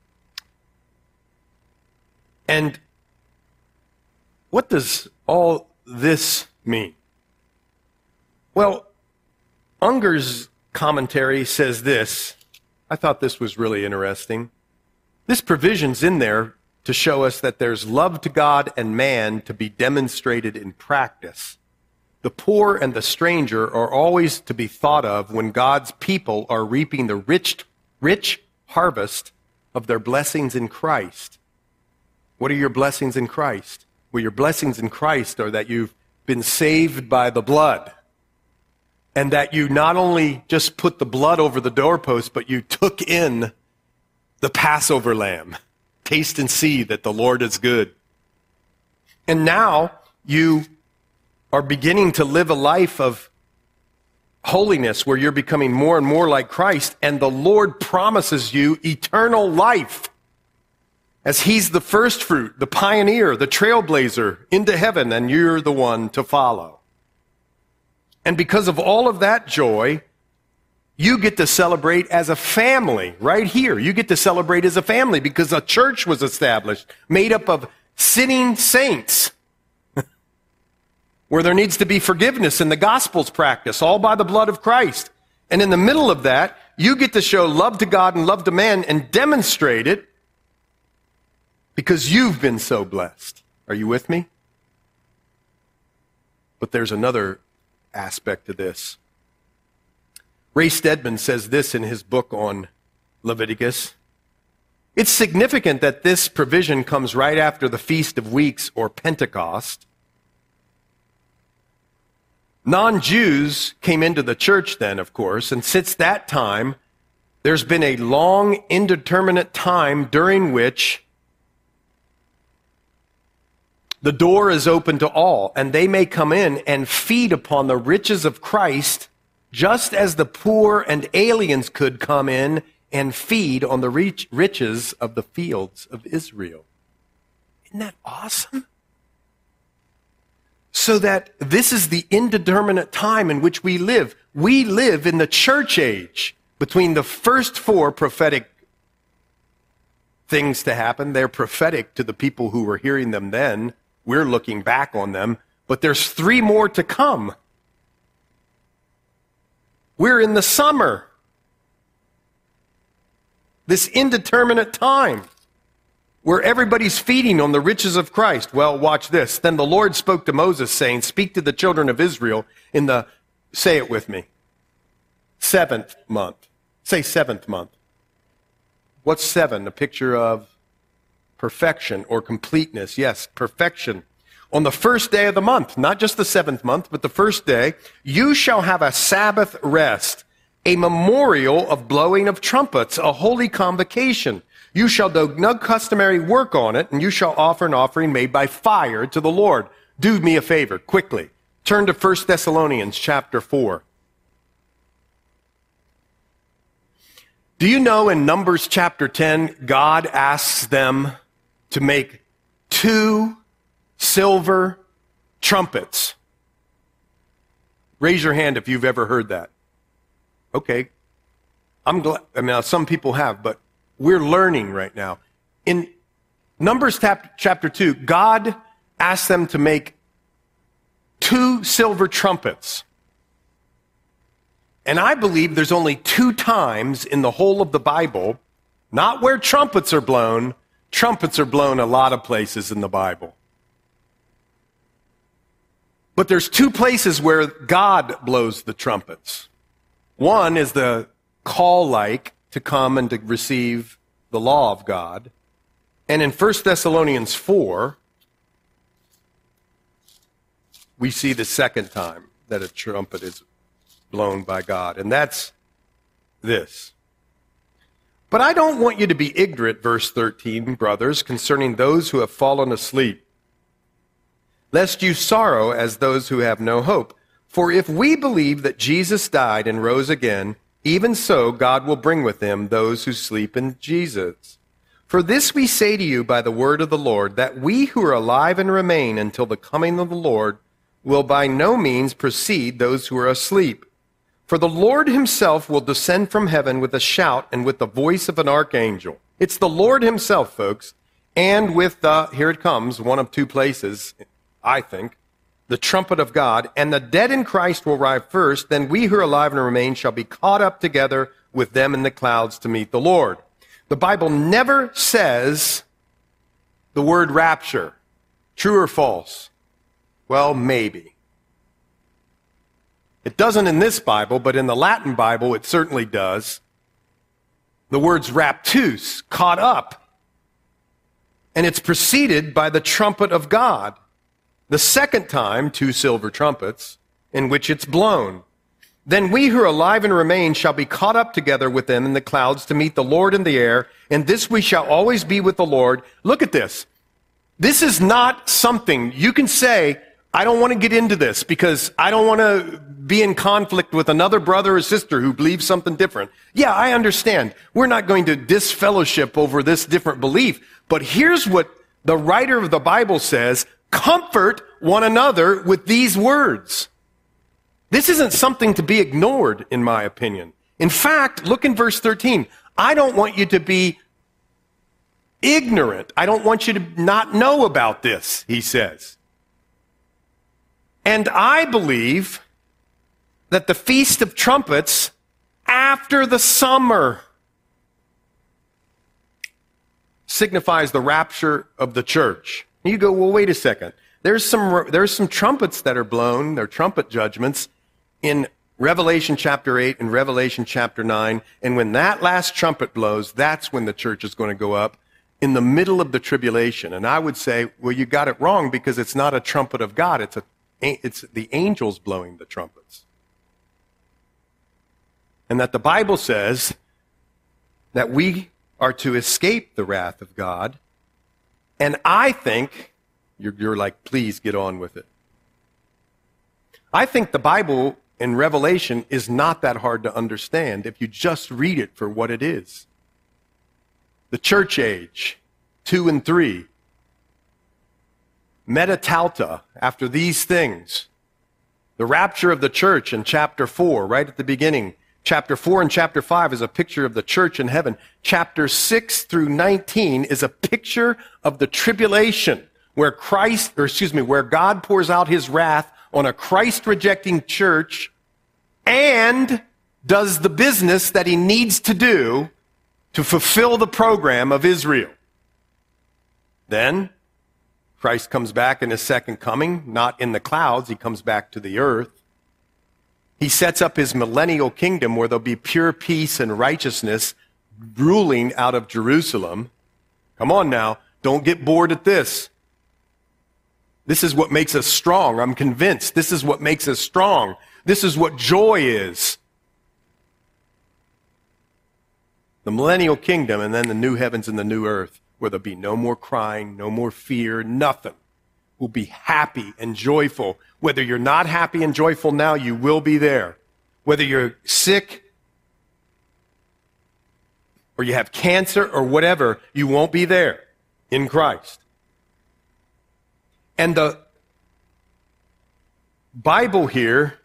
and what does all this mean? Well, Unger's commentary says this. I thought this was really interesting. This provision's in there to show us that there's love to God and man to be demonstrated in practice. The poor and the stranger are always to be thought of when God's people are reaping the rich, rich harvest of their blessings in Christ. What are your blessings in Christ? Well, your blessings in Christ are that you've been saved by the blood, and that you not only just put the blood over the doorpost, but you took in the Passover lamb. Taste and see that the Lord is good. And now you are beginning to live a life of holiness where you're becoming more and more like Christ, and the Lord promises you eternal life as he's the first fruit, the pioneer, the trailblazer into heaven, and you're the one to follow. And because of all of that joy, you get to celebrate as a family right here. You get to celebrate as a family because a church was established made up of sinning saints where there needs to be forgiveness and the gospel's practice, all by the blood of Christ. And in the middle of that, you get to show love to God and love to man and demonstrate it because you've been so blessed. Are you with me? But there's another aspect to this. Ray Stedman says this in his book on Leviticus. It's significant that this provision comes right after the Feast of Weeks or Pentecost. Non-Jews came into the church then, of course, and since that time, there's been a long, indeterminate time during which the door is open to all, and they may come in and feed upon the riches of Christ just as the poor and aliens could come in and feed on the riches of the fields of Israel. Isn't that awesome? So that this is the indeterminate time in which we live. We live in the church age between the first four prophetic things to happen. They're prophetic to the people who were hearing them then. We're looking back on them. But there's three more to come. We're in the summer. This indeterminate time where everybody's feeding on the riches of Christ. Well, watch this. Then the Lord spoke to Moses, saying, speak to the children of Israel in the, say it with me, seventh month. Say seventh month. What's seven? A picture of perfection or completeness. Yes, perfection. On the first day of the month, not just the seventh month, but the first day, you shall have a Sabbath rest, a memorial of blowing of trumpets, a holy convocation. You shall do no customary work on it, and you shall offer an offering made by fire to the Lord. Do me a favor, quickly. Turn to First Thessalonians chapter four. Do you know in Numbers chapter ten, God asks them to make two silver trumpets? Raise your hand if you've ever heard that. Okay. I'm glad. I mean, some people have, but we're learning right now. In Numbers chapter two, God asked them to make two silver trumpets. And I believe there's only two times in the whole of the Bible, not where trumpets are blown. Trumpets are blown a lot of places in the Bible. But there's two places where God blows the trumpets. One is the call like to come and to receive the law of God. And in First Thessalonians four, we see the second time that a trumpet is blown by God. And that's this. But I don't want you to be ignorant, verse thirteen, brothers, concerning those who have fallen asleep, lest you sorrow as those who have no hope. For if we believe that Jesus died and rose again, even so God will bring with him those who sleep in Jesus. For this we say to you by the word of the Lord, that we who are alive and remain until the coming of the Lord will by no means precede those who are asleep. For the Lord himself will descend from heaven with a shout and with the voice of an archangel. It's the Lord himself, folks, and with the, here it comes, one of two places, I think, the trumpet of God, and the dead in Christ will rise first, then we who are alive and remain shall be caught up together with them in the clouds to meet the Lord. The Bible never says the word rapture. True or false? Well, maybe. It doesn't in this Bible, but in the Latin Bible it certainly does. The words raptus, caught up. and it's preceded by the trumpet of God. The second time, two silver trumpets, in which it's blown. Then we who are alive and remain shall be caught up together with them in the clouds to meet the Lord in the air, and this we shall always be with the Lord. Look at this. This is not something you can say, I don't want to get into this because I don't want to be in conflict with another brother or sister who believes something different. Yeah, I understand. We're not going to disfellowship over this different belief. But here's what the writer of the Bible says, comfort one another with these words. This isn't something to be ignored, in my opinion. In fact, look in verse thirteen. I don't want you to be ignorant. I don't want you to not know about this, he says. And I believe that the Feast of Trumpets after the summer signifies the rapture of the church. You go, well, wait a second. There's some, there's some trumpets that are blown, they're trumpet judgments, in Revelation chapter eight and Revelation chapter nine. And when that last trumpet blows, that's when the church is going to go up in the middle of the tribulation. And I would say, well, you got it wrong because it's not a trumpet of God. It's, a, it's the angels blowing the trumpets. And that the Bible says that we are to escape the wrath of God. And I think, you're, you're like, please get on with it. I think the Bible in Revelation is not that hard to understand if you just read it for what it is. The church age, two and three. Metatauta, after these things. The rapture of the church in chapter four, right at the beginning. Chapter four and chapter five is a picture of the church in heaven. Chapter six through nineteen is a picture of the tribulation, where Christ, or excuse me, where God pours out his wrath on a Christ-rejecting church and does the business that he needs to do to fulfill the program of Israel. Then Christ comes back in his second coming, not in the clouds. He comes back to the earth. He sets up his millennial kingdom where there'll be pure peace and righteousness ruling out of Jerusalem. Come on now, don't get bored at this. This is what makes us strong. I'm convinced. This is what makes us strong. This is what joy is. The millennial kingdom and then the new heavens and the new earth, where there'll be no more crying, no more fear, nothing. We'll be happy and joyful. Whether you're not happy and joyful now, you will be there. Whether you're sick or you have cancer or whatever, you won't be there in Christ. And the Bible here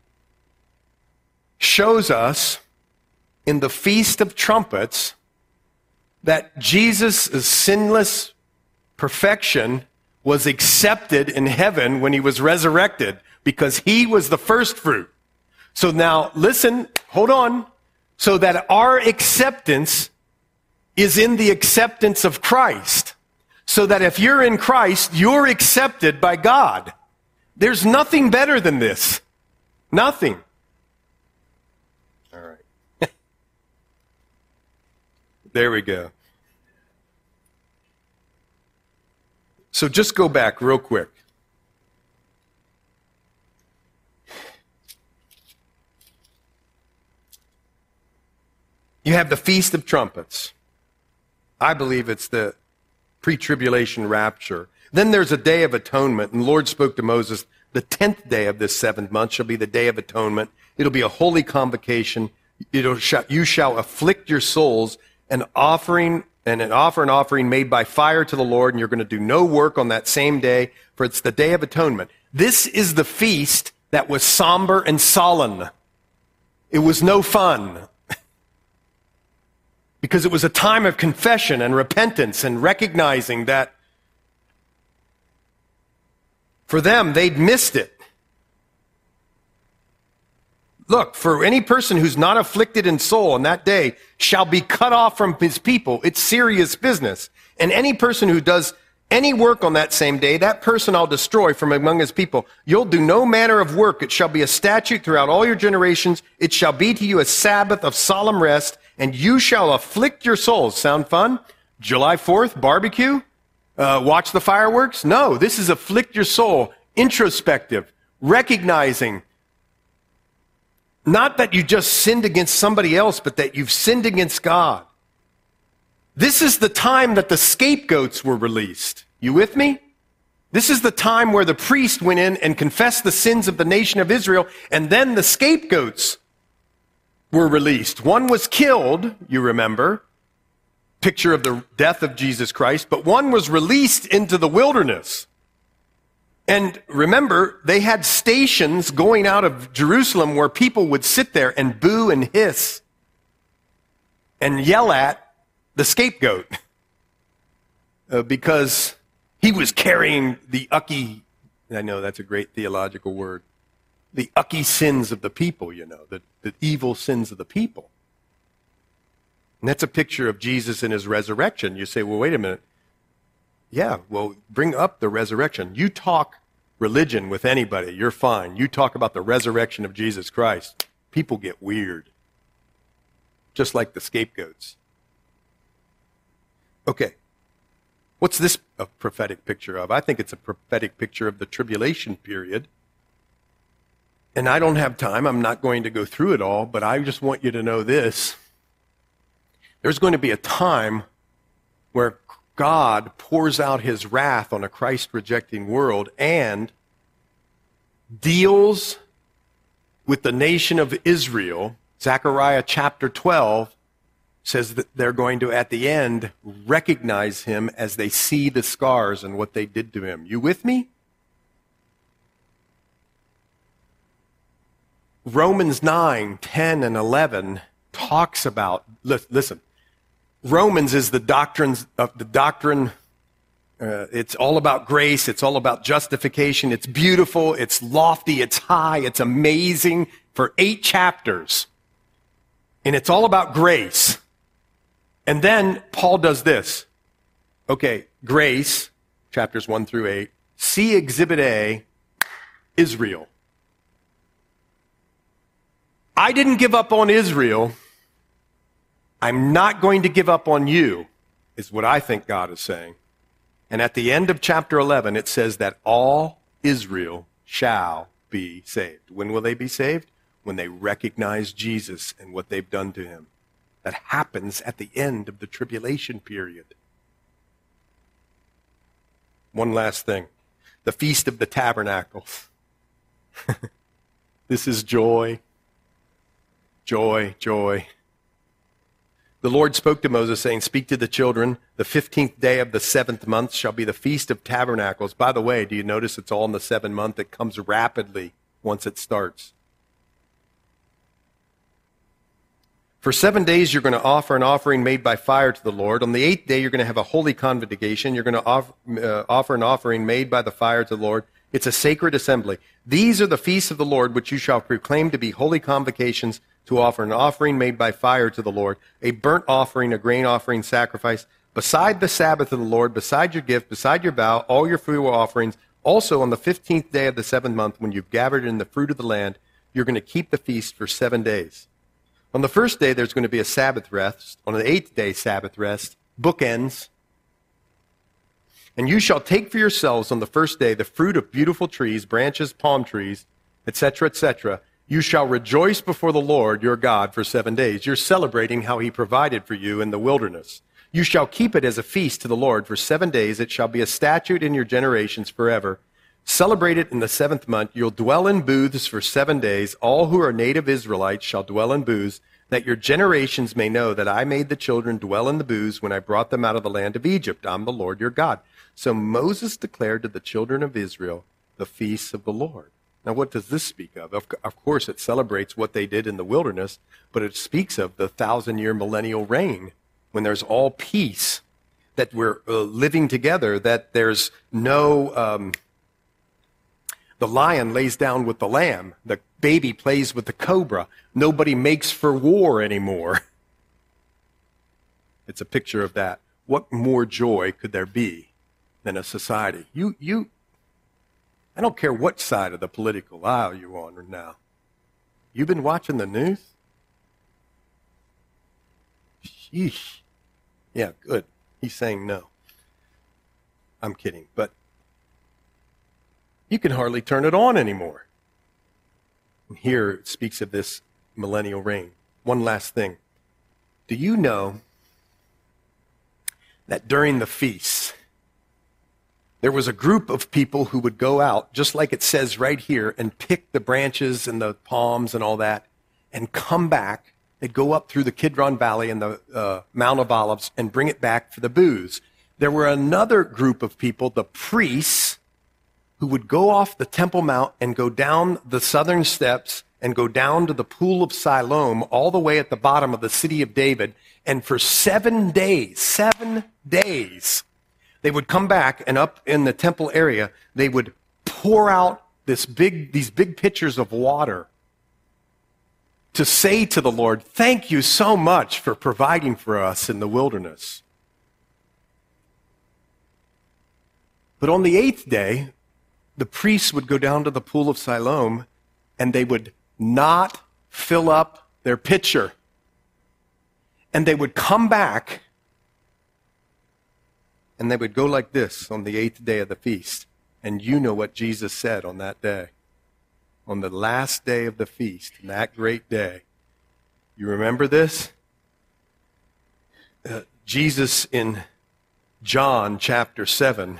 shows us in the Feast of Trumpets that Jesus' sinless perfection was accepted in heaven when he was resurrected because he was the first fruit. So now, listen, hold on, so that our acceptance is in the acceptance of Christ. So that if you're in Christ, you're accepted by God. There's nothing better than this. Nothing. All right. There we go. So just go back real quick. You have the Feast of Trumpets. I believe it's the pre-tribulation rapture. Then there's a day of atonement, and the Lord spoke to Moses, the tenth day of this seventh month shall be the day of atonement. It'll be a holy convocation. It'll, you shall afflict your souls, an offering, and an offer an offering made by fire to the Lord, and you're going to do no work on that same day, for it's the day of atonement. This is the feast that was somber and solemn. It was no fun. Because it was a time of confession and repentance and recognizing that for them, they'd missed it. Look, for any person who's not afflicted in soul on that day shall be cut off from his people. It's serious business. And any person who does any work on that same day, that person I'll destroy from among his people. You'll do no manner of work. It shall be a statute throughout all your generations. It shall be to you a Sabbath of solemn rest, and you shall afflict your souls. Sound fun? July fourth, barbecue? Uh, watch the fireworks? No, this is afflict your soul, introspective, recognizing not that you just sinned against somebody else, but that you've sinned against God. This is the time that the scapegoats were released. You with me? This is the time where the priest went in and confessed the sins of the nation of Israel, and then the scapegoats were released. One was killed, you remember, picture of the death of Jesus Christ, but one was released into the wilderness. And remember, they had stations going out of Jerusalem where people would sit there and boo and hiss and yell at the scapegoat uh, because he was carrying the ucky, I know that's a great theological word, the ucky sins of the people, you know, the, the evil sins of the people. And that's a picture of Jesus and his resurrection. You say, well, wait a minute. Yeah, well, bring up the resurrection. You talk religion with anybody, you're fine. You talk about the resurrection of Jesus Christ, people get weird. Just like the scapegoats. Okay, what's this a prophetic picture of? I think it's a prophetic picture of the tribulation period. And I don't have time, I'm not going to go through it all, but I just want you to know this. There's going to be a time where God pours out his wrath on a Christ-rejecting world and deals with the nation of Israel. Zechariah chapter twelve says that they're going to, at the end, recognize him as they see the scars and what they did to him. You with me? Romans nine, ten, and eleven talks about, listen, Romans is the doctrines of the doctrine. Uh, it's all about grace. It's all about justification. It's beautiful. It's lofty. It's high. It's amazing for eight chapters. And it's all about grace. And then Paul does this. Okay, grace, chapters one through eight. See Exhibit A, Israel. I didn't give up on Israel. I'm not going to give up on you, is what I think God is saying. And at the end of chapter eleven, it says that all Israel shall be saved. When will they be saved? When they recognize Jesus and what they've done to him. That happens at the end of the tribulation period. One last thing. The Feast of the Tabernacles. This is joy. Joy, joy. The Lord spoke to Moses, saying, speak to the children, the fifteenth day of the seventh month shall be the Feast of Tabernacles. By the way, do you notice it's all in the seventh month? It comes rapidly once it starts. For seven days you're going to offer an offering made by fire to the Lord. On the eighth day you're going to have a holy convocation. You're going to offer, uh, offer an offering made by the fire to the Lord. It's a sacred assembly. These are the feasts of the Lord, which you shall proclaim to be holy convocations, to offer an offering made by fire to the Lord, a burnt offering, a grain offering, sacrifice, beside the Sabbath of the Lord, beside your gift, beside your vow, all your food offerings. Also on the fifteenth day of the seventh month, when you've gathered in the fruit of the land, you're going to keep the feast for seven days. On the first day, there's going to be a Sabbath rest. On the eighth day, Sabbath rest, bookends. And you shall take for yourselves on the first day the fruit of beautiful trees, branches, palm trees, et cetera, et cetera. You shall rejoice before the Lord your God for seven days. You're celebrating how he provided for you in the wilderness. You shall keep it as a feast to the Lord for seven days. It shall be a statute in your generations forever. Celebrate it in the seventh month. You'll dwell in booths for seven days. All who are native Israelites shall dwell in booths, that your generations may know that I made the children dwell in the booths when I brought them out of the land of Egypt. I'm the Lord your God. So Moses declared to the children of Israel the feasts of the Lord. Now, what does this speak of? Of, of course, it celebrates what they did in the wilderness, but it speaks of the thousand-year millennial reign, when there's all peace, that we're uh, living together, that there's no... Um, the lion lays down with the lamb. The baby plays with the cobra. Nobody makes for war anymore. It's a picture of that. What more joy could there be than a society? You, you, I don't care what side of the political aisle you're on now. You've been watching the news? Sheesh. Yeah, good. He's saying no. I'm kidding, but you can hardly turn it on anymore. And here it speaks of this millennial reign. One last thing. Do you know that during the feasts, there was a group of people who would go out, just like it says right here, and pick the branches and the palms and all that, and come back. They'd go up through the Kidron Valley and the uh, Mount of Olives and bring it back for the booths. There were another group of people, the priests, who would go off the Temple Mount and go down the southern steps and go down to the Pool of Siloam, all the way at the bottom of the city of David. And for seven days, seven days, they would come back, and up in the temple area, they would pour out this big, these big pitchers of water to say to the Lord, thank you so much for providing for us in the wilderness. But on the eighth day, the priests would go down to the Pool of Siloam, and they would not fill up their pitcher. And they would come back, and they would go like this on the eighth day of the feast. And you know what Jesus said on that day. On the last day of the feast, that great day. You remember this? Uh, Jesus in John chapter seven,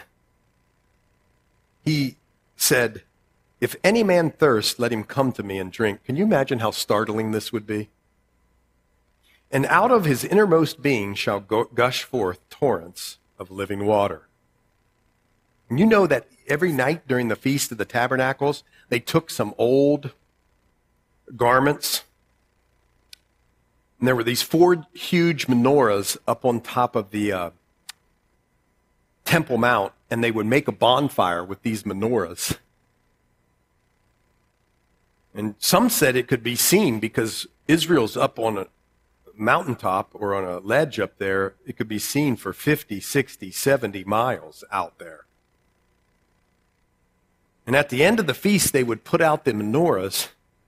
he said, if any man thirst, let him come to me and drink. Can you imagine how startling this would be? And out of his innermost being shall go, gush forth torrents of living water. And you know that every night during the Feast of the Tabernacles, they took some old garments, and there were these four huge menorahs up on top of the uh, Temple Mount, and they would make a bonfire with these menorahs. And some said it could be seen because Israel's up on a mountaintop or on a ledge up there. It could be seen for fifty, sixty, seventy miles out there. And at the end of the feast, they would put out the menorahs,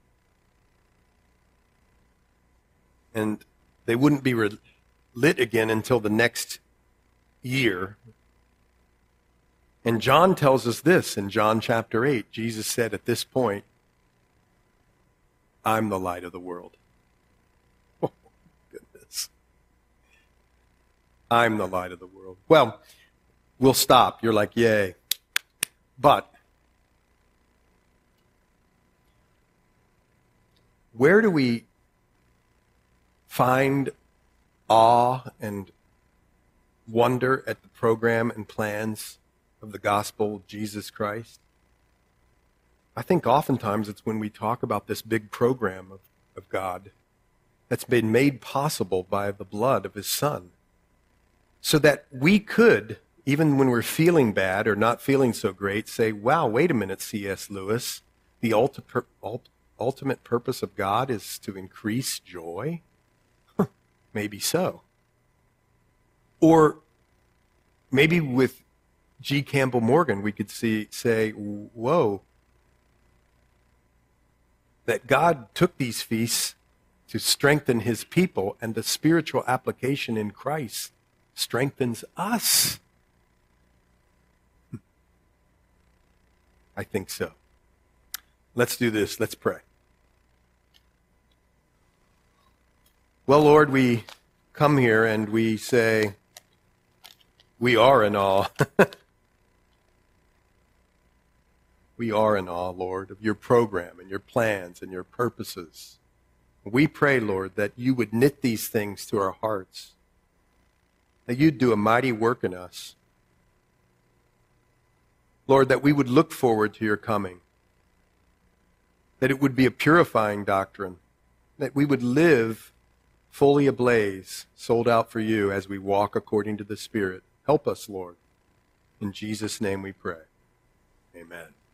and they wouldn't be lit again until the next year. And John tells us this in John chapter eight. Jesus said at this point, I'm the light of the world. Oh, goodness. I'm the light of the world. Well, we'll stop. You're like, yay. But where do we find awe and wonder at the program and plans of the gospel of Jesus Christ? I think oftentimes it's when we talk about this big program of, of God that's been made possible by the blood of his Son, so that we could, even when we're feeling bad or not feeling so great, say, wow, wait a minute, C S Lewis, the ulti- ult- ultimate purpose of God is to increase joy? Huh, maybe so. Or maybe with G. Campbell Morgan, we could see, say, whoa, that God took these feasts to strengthen his people, and the spiritual application in Christ strengthens us. I think so. Let's do this. Let's pray. Well, Lord, we come here and we say, we are in awe. We are in awe, Lord, of your program and your plans and your purposes. We pray, Lord, that you would knit these things to our hearts, that you'd do a mighty work in us. Lord, that we would look forward to your coming, that it would be a purifying doctrine, that we would live fully ablaze, sold out for you as we walk according to the Spirit. Help us, Lord. In Jesus' name we pray. Amen.